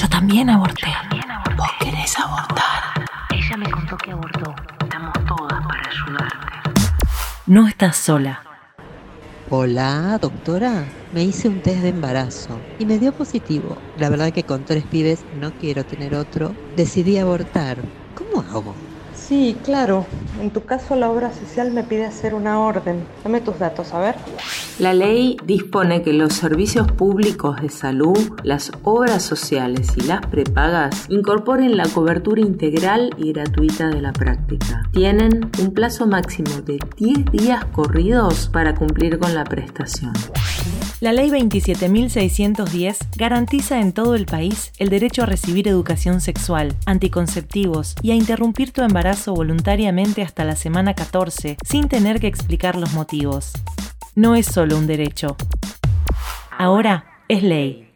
también aborté. ¿Vos querés abortar? Ella me contó que abortó. Estamos todas para ayudarte. No estás sola. Hola, doctora. Me hice un test de embarazo y me dio positivo. La verdad que con 3 pibes no quiero tener otro. Decidí abortar. ¿Cómo hago? Sí, claro. En tu caso la obra social me pide hacer una orden. Dame tus datos, a ver. La ley dispone que los servicios públicos de salud, las obras sociales y las prepagas incorporen la cobertura integral y gratuita de la práctica. Tienen un plazo máximo de 10 días corridos para cumplir con la prestación. La Ley 27.610 garantiza en todo el país el derecho a recibir educación sexual, anticonceptivos y a interrumpir tu embarazo voluntariamente hasta la semana 14 sin tener que explicar los motivos. No es solo un derecho. Ahora es ley.